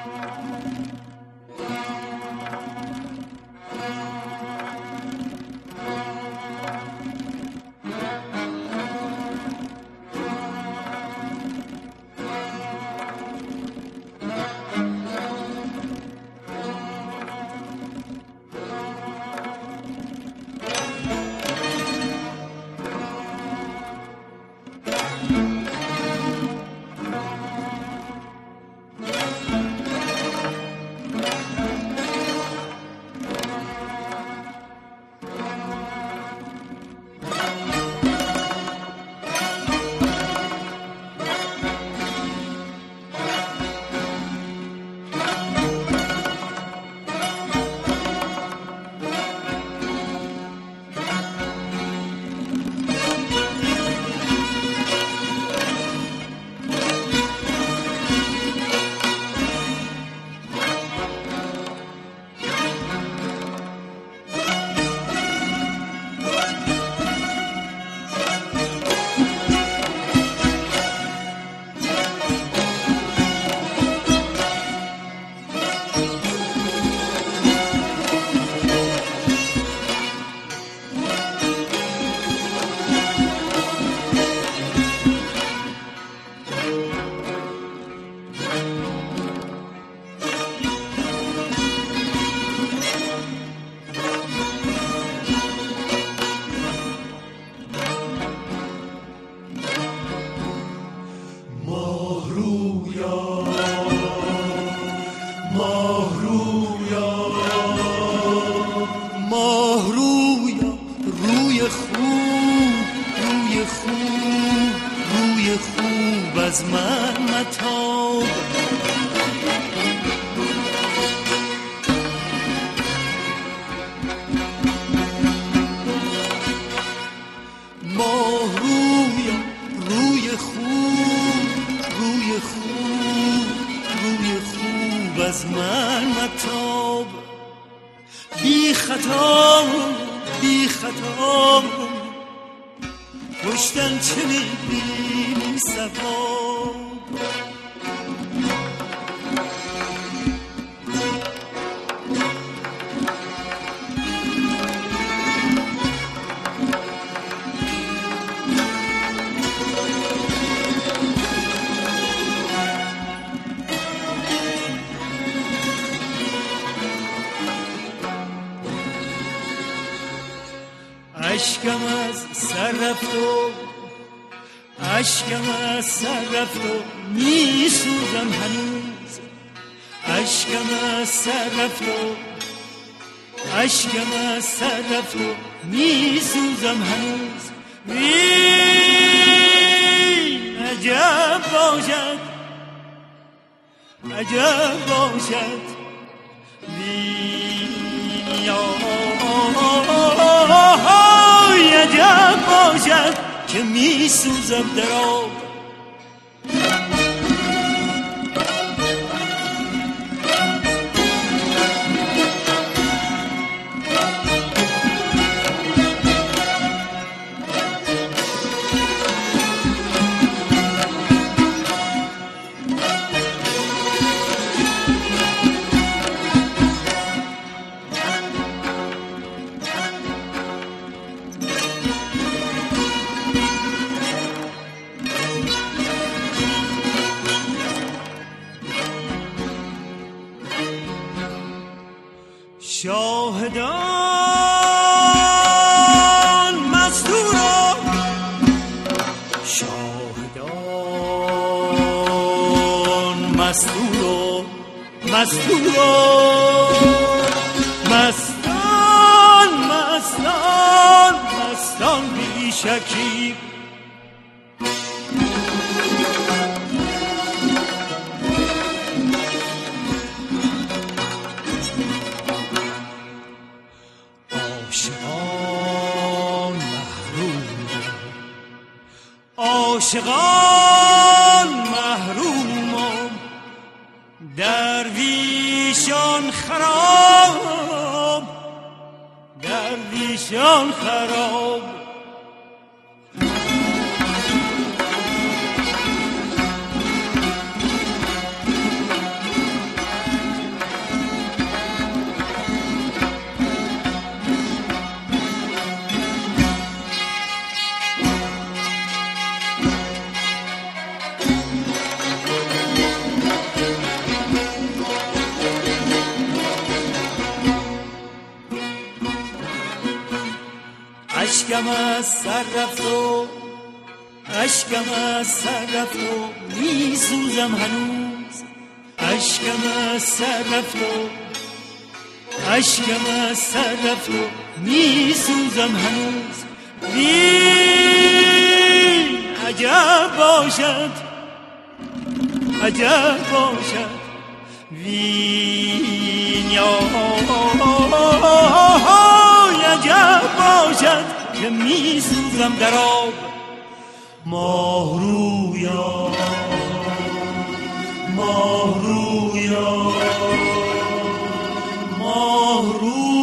از من متاب ماه روی خوب از من متاب بی خطا پشتن چه میبینی سواب اشکم از سر رفت و می سوزم هنوز اشکم از سر رفت و می سوزم هنوز عجب باشد عجب باشد که می سوزم در آب شاهدان مستان بی شکیب عاشقان محروم درویشان خراب اشکم از سر رفت و اشکم از سر رفت و می سوزم هنوز. اشکم از سر رفت و اشکم از سر رفت و می سوزم هنوز. وین عجب باشد عجب باشد وین یا عجب باشد که می سوزم در آب. ماه رویا ماه رویا ماه رویا